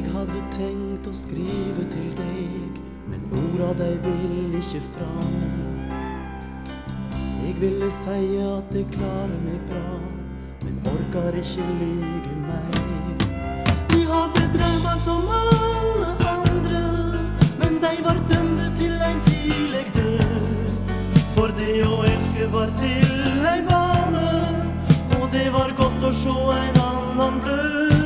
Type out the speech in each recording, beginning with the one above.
Jeg hadde tenkt å skrive til deg, men orda de vil ikke fram. Jeg ville si at jeg klarer meg bra, men orkar ikke lyge mer. Vi hadde drømmer som alle andre, men de var dømte til en tidlig død. For det å elske var til en vane, og det var godt å se en annan blø.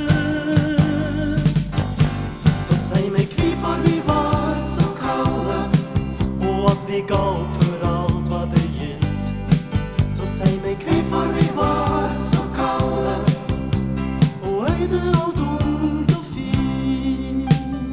Så si meg hvorfor vi var så kalde, og at vi ga opp for alt var begynt. Så si meg hvorfor vi var så kalde, og øyde alt ungt og fint.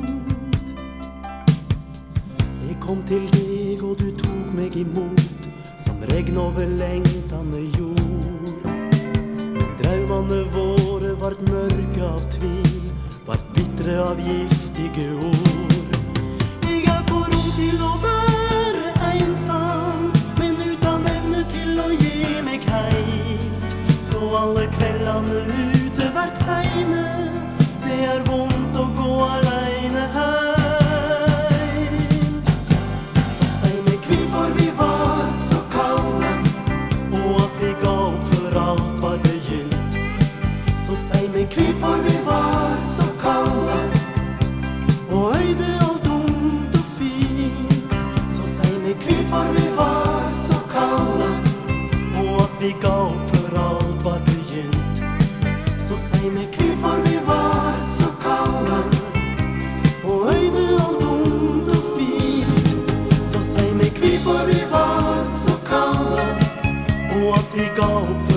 Jeg kom til deg og du tok meg imot, som regn over lengtende jord. Men draumene våre vart mørke av tvil, vart bittre av giftige ord. Jeg er for ung til å være ensam, men uten evne til å gi meg helt. Så alle kveldene ute vert seine, det er vondt å gå alene heim. Så si meg hvorfor vi var så kalde, og at vi ga opp for alt var begynt. Så si meg hvorfor vi var så kalde, og øyde alt ungt og fint. Så si meg hvorfor vi var så kalde, og at vi ga opp for alt var begynt. Så si meg hvorfor vi var så kalde, og øyde alt ungt og fint. Så si meg hvorfor vi var så kalde, og at vi ga opp